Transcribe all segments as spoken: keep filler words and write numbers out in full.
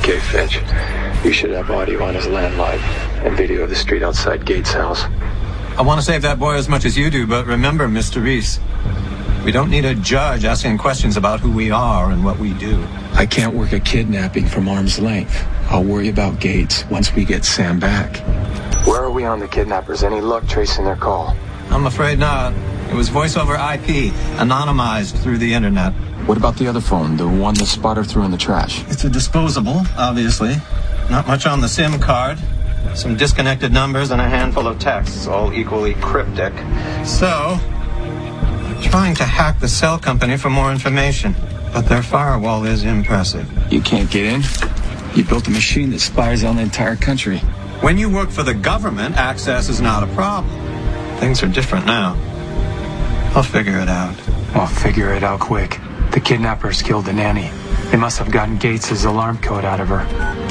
Okay, Finch. You should have audio on his landline and video of the street outside Gates' house. I want to save that boy as much as you do, but remember, Mister Reese, we don't need a judge asking questions about who we are and what we do. I can't work a kidnapping from arm's length. I'll worry about Gates once we get Sam back. Where are we on the kidnappers? Any luck tracing their call? I'm afraid not. It was voice over I P, anonymized through the internet. What about the other phone, the one the spotter threw in the trash? It's a disposable, obviously. Not much on the SIM card. Some disconnected numbers and a handful of texts, all equally cryptic. So, I'm trying to hack the cell company for more information, but their firewall is impressive. You can't get in? You built a machine that spies on the entire country. When you work for the government, access is not a problem. Things are different now. I'll figure it out. I'll figure it out quick. The kidnappers killed the nanny. They must have gotten Gates' alarm code out of her.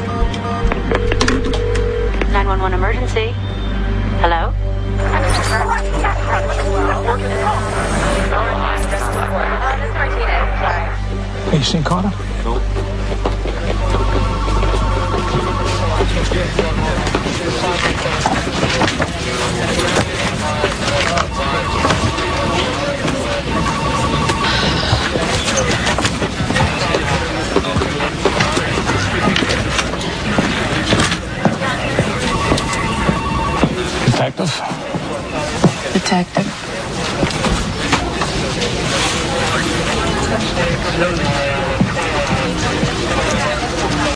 nine one one emergency. Hello? Hey, you seen Carter? Nope. Detective? Detective.